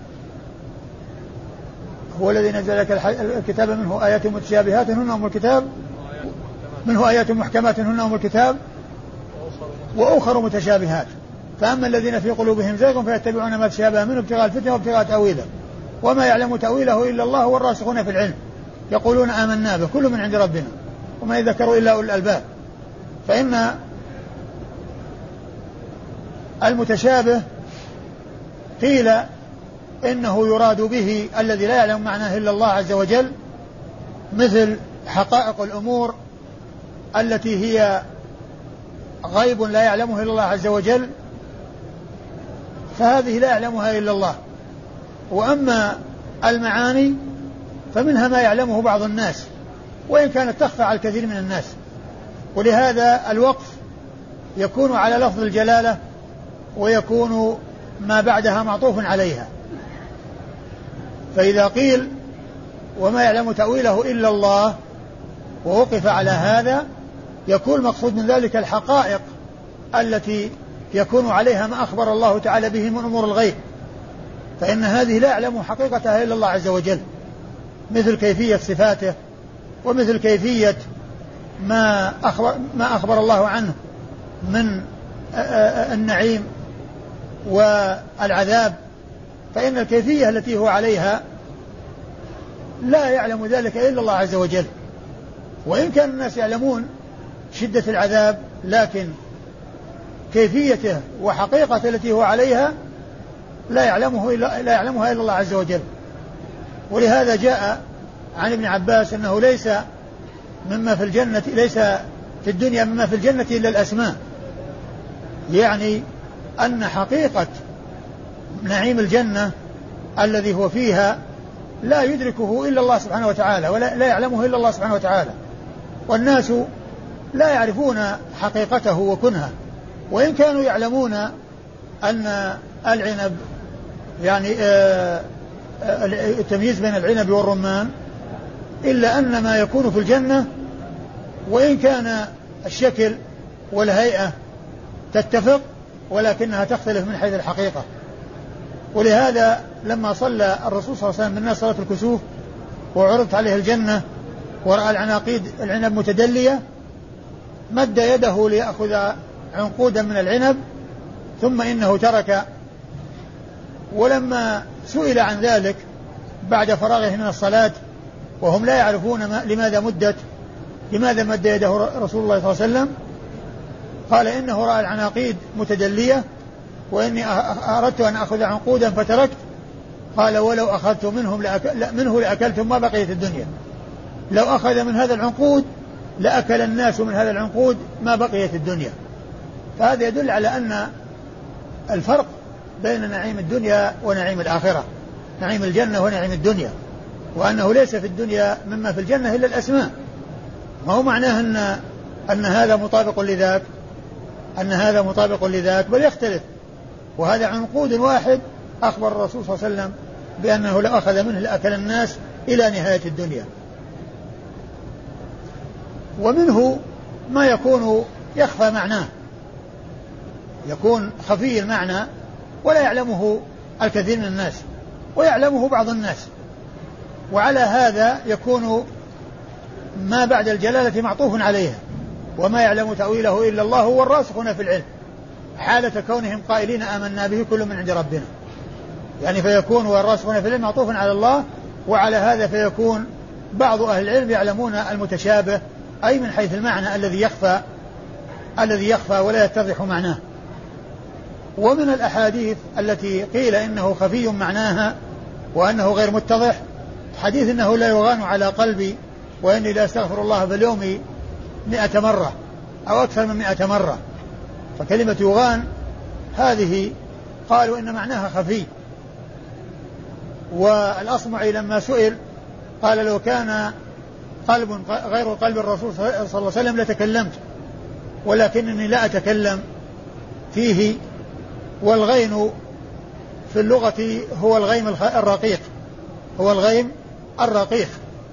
هو الذي نزل لك الكتاب منه آيات متشابهات هن أم الكتاب منه آيات محكمات هن أم الكتاب وأخر متشابهات، فأما الذين في قلوبهم زيغ فيتبعون ما تشابه منه ابتغاء الفتنة وابتغاء تأويله وما يعلم تأويله إلا الله والراسخون في العلم يقولون آمنا به كل من عند ربنا وما يذكروا إلا أولي الألباب. فإن المتشابه قيل إنه يراد به الذي لا يعلم معناه إلا الله عز وجل، مثل حقائق الأمور التي هي غيب لا يعلمه إلا الله عز وجل، فهذه لا يعلمها إلا الله. وأما المعاني فمنها ما يعلمه بعض الناس وإن كانت تخفى على الكثير من الناس، ولهذا الوقف يكون على لفظ الجلالة ويكون ما بعدها معطوف عليها. فإذا قيل وما يعلم تأويله إلا الله ووقف على هذا يكون مقصود من ذلك الحقائق التي يكون عليها ما أخبر الله تعالى به من أمور الغيب، فإن هذه لا يعلم حقيقتها إلا الله عز وجل، مثل كيفية صفاته ومثل كيفية ما أخبر, ما أخبر الله عنه من النعيم والعذاب، فإن الكيفية التي هو عليها لا يعلم ذلك إلا الله عز وجل. وإن كان الناس يعلمون شدة العذاب لكن كيفيته وحقيقة التي هو عليها لا يعلمه إلا لا يعلمها إلا الله عز وجل. ولهذا جاء عن ابن عباس أنه ليس مما في الجنة ليس في الدنيا مما في الجنة إلا الأسماء، يعني أن حقيقة نعيم الجنة الذي هو فيها لا يدركه إلا الله سبحانه وتعالى ولا لا يعلمه إلا الله سبحانه وتعالى، والناس لا يعرفون حقيقته وكنها، وإن كانوا يعلمون أن العنب يعني التمييز بين العنب والرمان، إلا أن ما يكون في الجنة وإن كان الشكل والهيئة تتفق ولكنها تختلف من حيث الحقيقة. ولهذا لما صلى الرسول صلى الله عليه وسلم بالناس صلاة الكسوف وعرضت عليه الجنة ورأى العناقيد العنب متدلية مد يده ليأخذ عنقودا من العنب ثم إنه ترك، ولما سئل عن ذلك بعد فراغه من الصلاة وهم لا يعرفون لماذا مدت لماذا مد يده رسول الله صلى الله عليه وسلم، قال إنه رأى العناقيد متدلية وإني أردت أن أخذ عنقودا فتركت. قال ولو أخذت منهم لأكل منه لأكلتم ما بقيت الدنيا، لو أخذ من هذا العنقود لأكل الناس من هذا العنقود ما بقيت الدنيا. فهذا يدل على أن الفرق بين نعيم الدنيا ونعيم الآخرة، نعيم الجنة ونعيم الدنيا، وأنه ليس في الدنيا مما في الجنة إلا الأسماء. ما هو معناه أن, أن هذا مطابق لذاك أن هذا مطابق لذاك بل يختلف. وهذا عنقود واحد أخبر الرسول صلى الله عليه وسلم بأنه لو أخذ منه لأكل الناس إلى نهاية الدنيا. ومنه ما يكون يخفى معناه، يكون خفي المعنى ولا يعلمه الكثير من الناس ويعلمه بعض الناس. وعلى هذا يكون ما بعد الجلالة معطوف عليها، وما يعلم تأويله إلا الله والراسخون في العلم، حالة كونهم قائلين آمنا به كل من عند ربنا، يعني فيكون والراسخون في العلم معطوف على الله. وعلى هذا فيكون بعض أهل العلم يعلمون المتشابه، أي من حيث المعنى الذي يخفى الذي يخفى ولا يتضح معناه. ومن الأحاديث التي قيل إنه خفي معناها وأنه غير متضح حديث إنه لا يغان على قلبي وإني لا أستغفر الله في اليوم مئة مرة أو أكثر من مئة مرة. فكلمة يغان هذه قالوا إن معناها خفي. والأصمعي لما سئل قال لو كان قلب غير قلب الرسول صلى الله عليه وسلم لتكلمت، ولكنني لا أتكلم فيه. والغين في اللغة هو الغيم الرقيق هو الغيم الرقيق.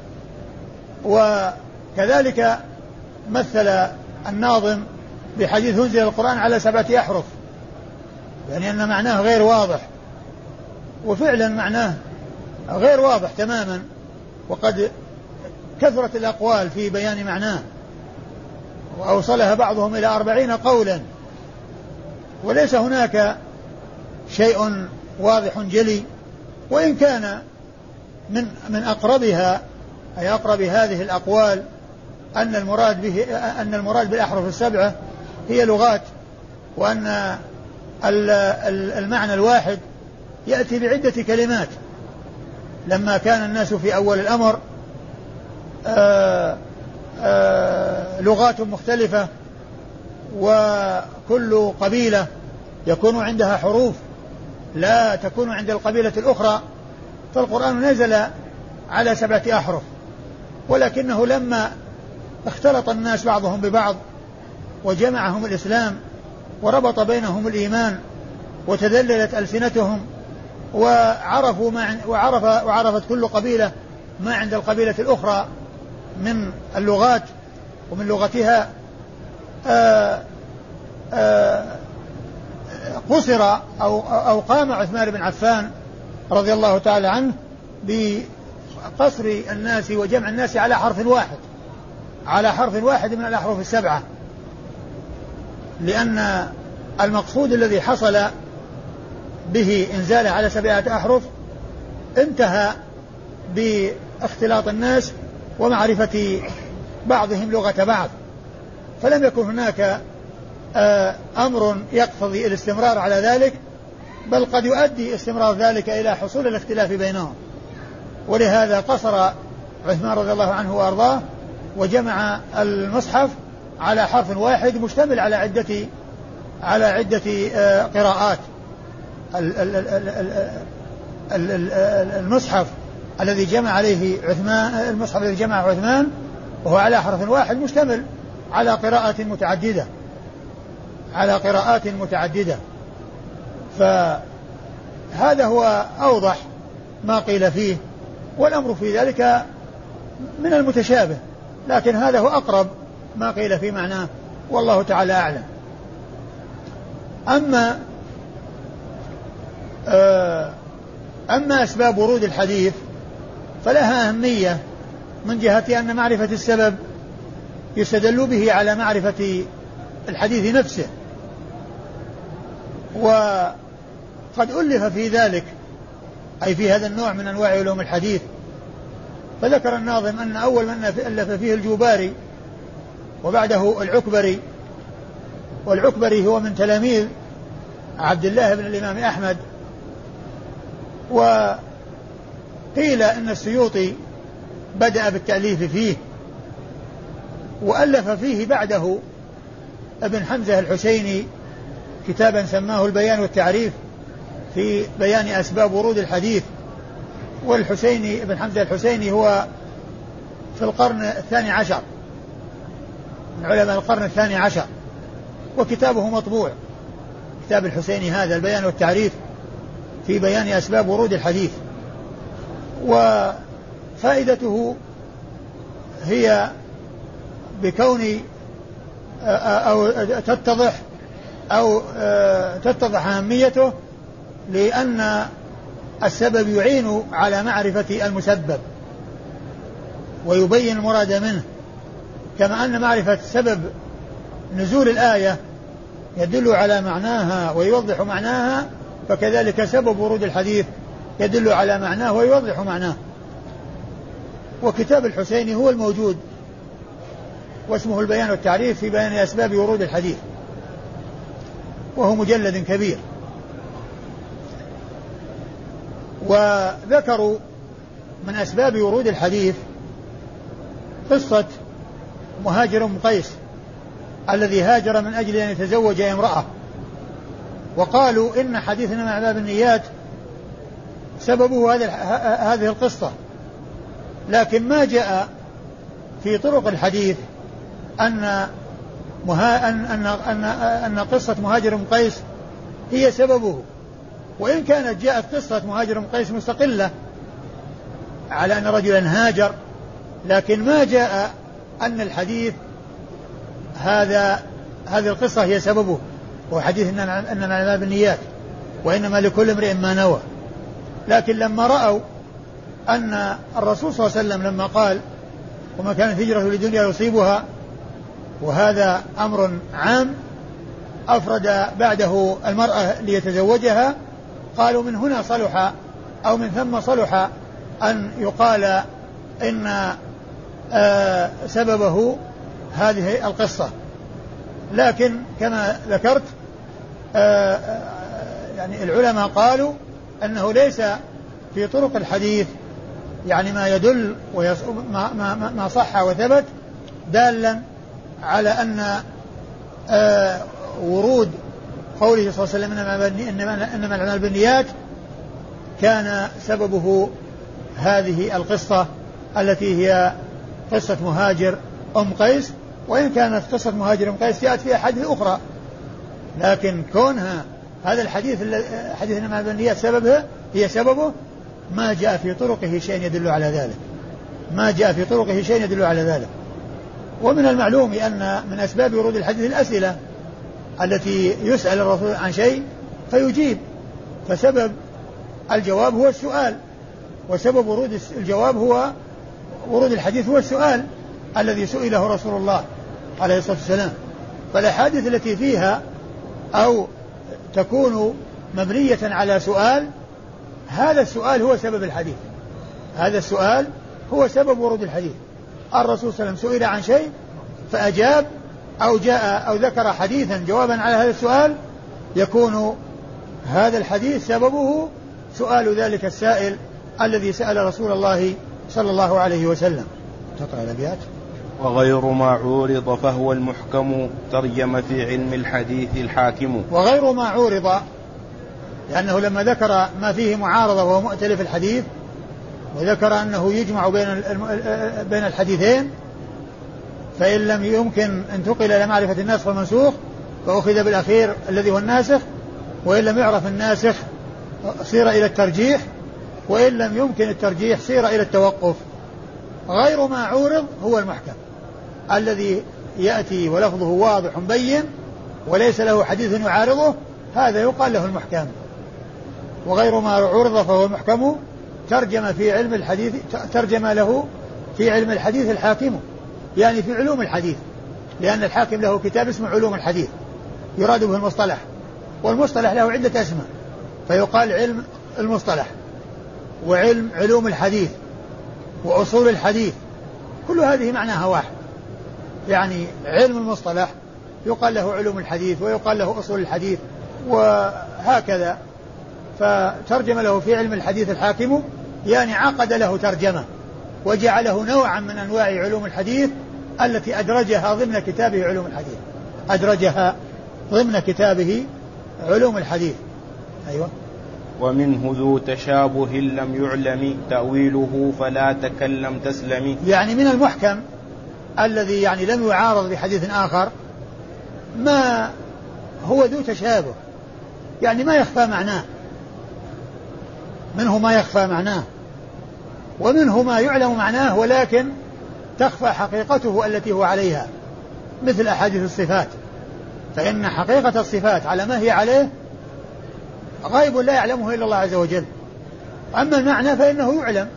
وكذلك مثل الناظم بحديث أنزل القرآن على سبعة أحرف، يعني أن معناه غير واضح، وفعلا معناه غير واضح تماما، وقد كثرت الأقوال في بيان معناه وأوصلها بعضهم إلى أربعين قولا، وليس هناك شيء واضح جلي. وإن كان من من أقربها أي أقرب هذه الأقوال أن المراد به أن المراد بالأحرف السبعة هي لغات، وأن المعنى الواحد يأتي بعدة كلمات. لما كان الناس في أول الأمر آآ آآ لغات مختلفة، وكل قبيلة يكون عندها حروف لا تكون عند القبيلة الأخرى، فالقرآن نزل على سبعة أحرف. ولكنه لما اختلط الناس بعضهم ببعض وجمعهم الإسلام وربط بينهم الإيمان وتذللت ألسنتهم وعرفوا ما وعرف وعرفت كل قبيلة ما عند القبيلة الأخرى من اللغات ومن لغتها، آآ آآ قصر أو, أو قام عثمان بن عفان رضي الله تعالى عنه بقصر الناس وجمع الناس على حرف واحد على حرف واحد من الأحرف السبعة، لأن المقصود الذي حصل به إنزاله على سبعة أحرف انتهى باختلاط الناس ومعرفة بعضهم لغة بعض، فلم يكن هناك أمر يقتضي الاستمرار على ذلك، بل قد يؤدي استمرار ذلك إلى حصول الاختلاف بينهم. ولهذا قصر عثمان رضي الله عنه وأرضاه وجمع المصحف على حرف واحد مشتمل على عدة على عدة قراءات. المصحف الذي جمع عليه عثمان المصحف الذي جمع عثمان وهو على حرف واحد مشتمل على قراءات متعددة على قراءات متعددة فهذا هو أوضح ما قيل فيه، والأمر في ذلك من المتشابه، لكن هذا هو أقرب ما قيل في معناه، والله تعالى أعلم. أما أما أسباب ورود الحديث فلها أهمية من جهة أن معرفة السبب يستدل به على معرفة الحديث نفسه، وقد ألف في ذلك أي في هذا النوع من أنواع علوم الحديث. فذكر الناظم أن أول من ألف فيه الجوباري وبعده العكبري، والعكبري هو من تلاميذ عبد الله بن الإمام أحمد. وقيل أن السيوطي بدأ بالتأليف فيه وألف فيه بعده ابن حمزة الحسيني كتابا سماه البيان والتعريف في بيان أسباب ورود الحديث، والحسيني ابن حمزة الحسيني هو في القرن الثاني عشر، من علماء القرن الثاني عشر، وكتابه مطبوع، كتاب الحسيني هذا البيان والتعريف في بيان أسباب ورود الحديث. وفائدته هي بكون أو تتضح أو تتضح أهميته، لأن السبب يعين على معرفة المسبب ويبين المراد منه، كما أن معرفة سبب نزول الآية يدل على معناها ويوضح معناها، فكذلك سبب ورود الحديث يدل على معناه ويوضح معناه. وكتاب الحسيني هو الموجود، واسمه البيان والتعريف في بيان أسباب ورود الحديث، وهو مجلد كبير. وذكروا من أسباب ورود الحديث قصة مهاجر بن قيس الذي هاجر من أجل أن يتزوج امرأة، وقالوا إن حديثنا مع باب النيات سببه هذه القصة، لكن ما جاء في طرق الحديث أن مها أن أن أن, أن قصة مهاجر بن قيس هي سببه، وإن كانت جاءت قصة مهاجر بن قيس مستقلة على أن رجلا هاجر، لكن ما جاء أن الحديث هذا هذه القصة هي سببه، وحديث إنما الأعمال بالنيات وإنما لكل امرئ ما نوى. لكن لما رأوا أن الرسول صلى الله عليه وسلم لما قال وما كانت هجرة لدنيا يصيبها، وهذا أمر عام أفرد بعده المرأة ليتزوجها، قالوا من هنا صلح أو من ثم صلح أن يقال إن آه سببه هذه القصة. لكن كما ذكرت آه يعني العلماء قالوا أنه ليس في طرق الحديث يعني ما يدل ويص... ما, ما, ما صح وثبت دالا على أن آه ورود قوله صلى الله عليه وسلم إنما, إنما الأعمال بالنيات كان سببه هذه القصة التي هي قصة مهاجر أم قيس، وإن كانت قصة مهاجر أم قيس جاءت في أحاديث أخرى، لكن كونها هذا الحديث حديث إنما الأعمال بالنيات سببه هي سببه، ما جاء في طرقه شيء يدل على ذلك، ما جاء في طرقه شيء يدل على ذلك. ومن المعلوم أن من أسباب ورود الحديث الأسئلة التي يسأل الرسول عن شيء فيجيب، فسبب الجواب هو السؤال، وسبب ورود الجواب هو ورود الحديث هو السؤال الذي سئله رسول الله عليه الصلاة والسلام. فالأحاديث التي فيها أو تكون مبنية على سؤال، هذا السؤال هو سبب الحديث، هذا السؤال هو سبب ورود الحديث. الرسول صلى الله عليه وسلم سئل عن شيء فأجاب أو جاء أو ذكر حديثا جوابا على هذا السؤال، يكون هذا الحديث سببه سؤال ذلك السائل الذي سأل رسول الله صلى الله عليه وسلم. تقرأ الأبيات. وغير ما عورض فهو المحكم ترجم في علم الحديث الحاكم. وغير ما عورض، لأنه لما ذكر ما فيه معارضة وهو مؤتلف الحديث، وذكر أنه يجمع بين بين الحديثين، فإن لم يمكن انتقل إلى معرفة الناسخ والمنسوخ فأخذ بالأخير الذي هو الناسخ، وإن لم يعرف الناسخ صير إلى الترجيح، وإن لم يمكن الترجيح صير إلى التوقف. غير ما عورض هو المحكم الذي يأتي ولفظه واضح بين وليس له حديث يعارضه، هذا يقال له المحكم. وغير ما عورض فهو المحكم ترجم في علم الحديث ترجم له في علم الحديث الحاكم، يعني في علوم الحديث، لأن الحاكم له كتاب اسمه علوم الحديث يراد به المصطلح، والمصطلح له عدة أسماء، فيقال علم المصطلح وعلم علوم الحديث وأصول الحديث، كل هذه معناها واحد. يعني علم المصطلح يقال له علوم الحديث ويقال له أصول الحديث وهكذا. فترجم له في علم الحديث الحاكم، يعني عقد له ترجمة وجعله نوعا من أنواع علوم الحديث التي أدرجها ضمن كتابه علوم الحديث، أدرجها ضمن كتابه علوم الحديث. أيوة. ومنه ذو تشابه لم يعلم تأويله فلا تكلم تسلم. يعني من المحكم الذي يعني لم يعارض بحديث آخر ما هو ذو تشابه، يعني ما يخفى معناه، منه ما يخفى معناه ومنه ما يعلم معناه ولكن تخفى حقيقته التي هو عليها، مثل أحاديث الصفات، فإن حقيقة الصفات على ما هي عليه غيب لا يعلمه إلا الله عز وجل. أما المعنى فإنه يعلم،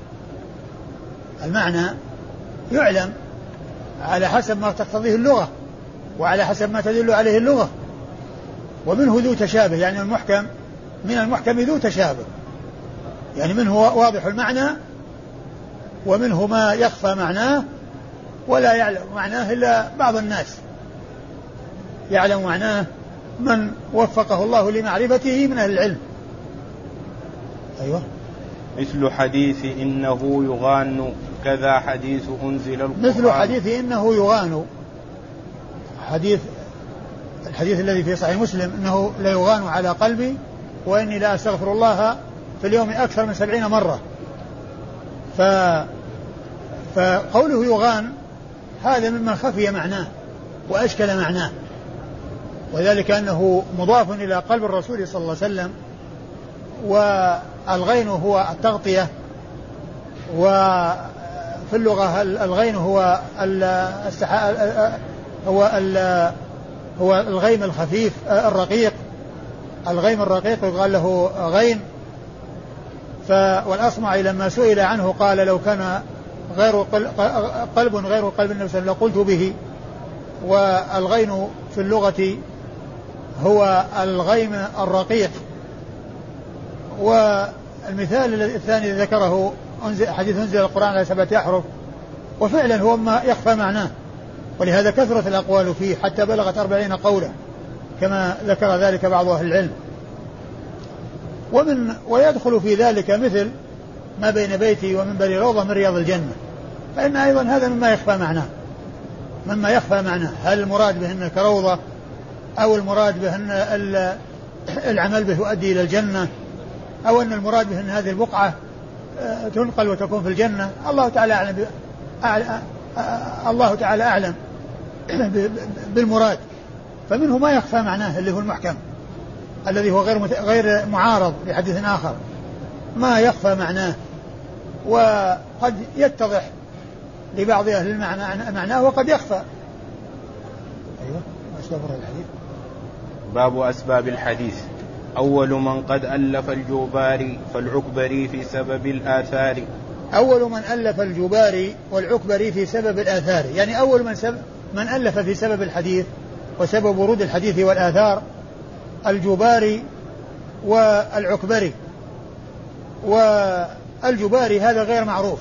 المعنى يعلم على حسب ما تقتضيه اللغة وعلى حسب ما تدل عليه اللغة. ومنه ذو تشابه، يعني المحكم من المحكم ذو تشابه، يعني منه واضح المعنى ومنه ما يخفى معناه ولا يعلم معناه إلا بعض الناس، يعلم معناه من وفقه الله لمعرفته من أهل العلم. أيوة. مثل حديث إنه يغان كذا حديث أنزل القرآن. مثل حديث إنه يغان، حديث الحديث الذي في صحيح مسلم إنه لا يغان على قلبي وإني لا أستغفر الله في اليوم أكثر من سبعين مرة. ف فقوله يغان هذا مما خفي معناه وأشكل معناه، وذلك أنه مضاف إلى قلب الرسول صلى الله عليه وسلم، والغين هو التغطية، وفي اللغة الغين هو هو هو الغيم الخفيف الرقيق، الغيم الرقيق يقال له غين. والأصمعي لما سئل عنه قال لو كان غير قلب غير قلب النبي صلى الله عليه وسلم لقلت به. والغين في اللغة هو الغيم الرقيق. والمثال الثاني ذكره حديث أنزل القرآن على سبعة أحرف، وفعلا هو ما يخفى معناه، ولهذا كثرت الأقوال فيه حتى بلغت أربعين قولا كما ذكر ذلك بعض أهل العلم. ومن ويدخل في ذلك مثل ما بين بيتي ومنبري روضة من رياض الجنة، فإن أيضا هذا مما يخفى معناه، مما يخفى معناه، هل المراد بهن كروضة أو المراد بهن العمل به يؤدي إلى الجنة، أو أن المراد بهن هذه البقعة تنقل وتكون في الجنة. الله تعالى أعلم، الله تعالى أعلم بالمراد. فمنه ما يخفى معناه اللي هو المحكم الذي هو غير غير معارض لحديث آخر، ما يخفى معناه وقد يتضح لبعض أهل المعنى معناه وقد يخفى. أيوة. أسباب الحديث. باب أسباب الحديث. أول من قد ألف الجوباري فالعكبري في سبب الآثار. أول من ألف الجوباري والعكبري في سبب الآثار، يعني أول من, سب من ألف في سبب الحديث وسبب ورود الحديث والآثار الجوباري والعكبري. والجوباري هذا غير معروف،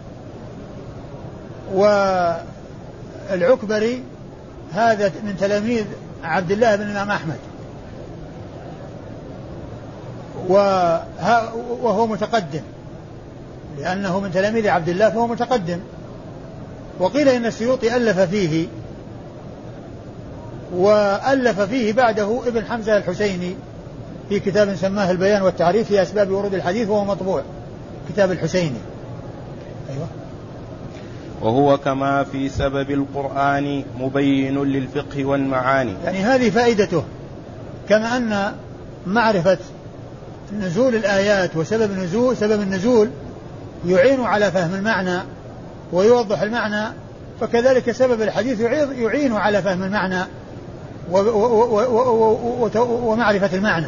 والعكبري هذا من تلاميذ عبد الله بن الإمام أحمد، وهو متقدم لأنه من تلاميذ عبد الله فهو متقدم. وقيل إن السيوطي ألف فيه، وألف فيه بعده ابن حمزة الحسيني في كتاب سماه البيان والتعريف في أسباب ورود الحديث، وهو مطبوع كتاب الحسيني. أيوة. وهو كما في سبب القرآن مبين للفقه والمعاني، يعني هذه فائدته، كما أن معرفة نزول الآيات وسبب النزول سبب النزول يعين على فهم المعنى ويوضح المعنى، فكذلك سبب الحديث يعين على فهم المعنى ومعرفة المعنى.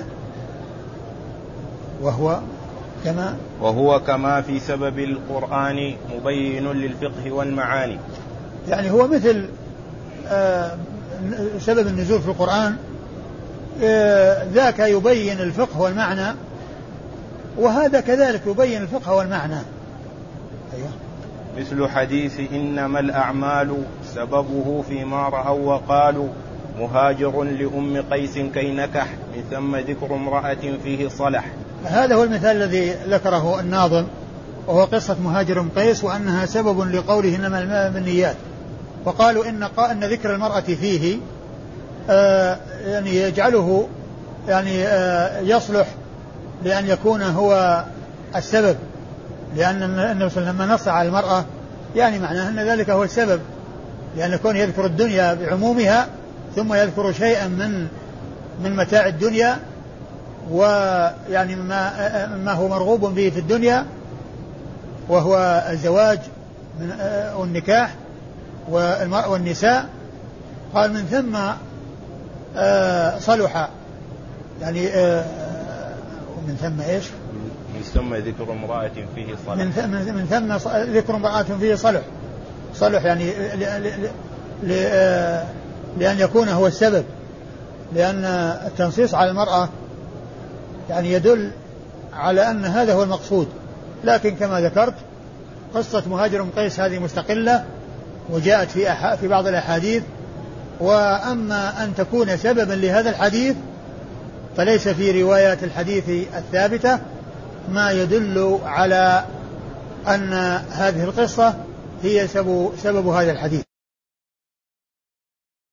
وهو كما وهو كما في سبب القرآن مبين للفقه والمعاني، يعني هو مثل آه سبب النزول في القرآن، آه ذاك يبين الفقه والمعنى، وهذا كذلك يبين الفقه والمعنى. أيوة. مثل حديث إنما الأعمال سببه فيما رأوا وقالوا مهاجر لأم قيس كي نكح من ثم ذكر امرأة فيه صلح. هذا هو المثال الذي ذكره الناظم، وهو قصة مهاجر أم قيس، وأنها سبب لقوله إنما الماء بالنيات. وقالوا إن, إن ذكر المرأة فيه آه يعني يجعله يعني آه يصلح لأن يكون هو السبب، لأن النبي صلى الله عليه وسلم لما نص على المرأة يعني معناه أن ذلك هو السبب، لأن يكون يذكر الدنيا بعمومها ثم يذكر شيئا من من متاع الدنيا ويعني ما, ما هو مرغوب به في الدنيا وهو الزواج والنكاح والنساء، قال من ثم صلح يعني من ثم ايش؟ من ثم ذكر امرأة فيه صلح، من ثم, من ثم ذكر امرأة فيه صلح صلح يعني ل ل ل لأن يكون هو السبب، لأن التنصيص على المرأة يعني يدل على أن هذا هو المقصود. لكن كما ذكرت قصة مهاجر بن قيس هذه مستقلة وجاءت في أح في بعض الأحاديث، وأما أن تكون سببا لهذا الحديث فليس في روايات الحديث الثابتة ما يدل على أن هذه القصة هي سبب, سبب هذا الحديث.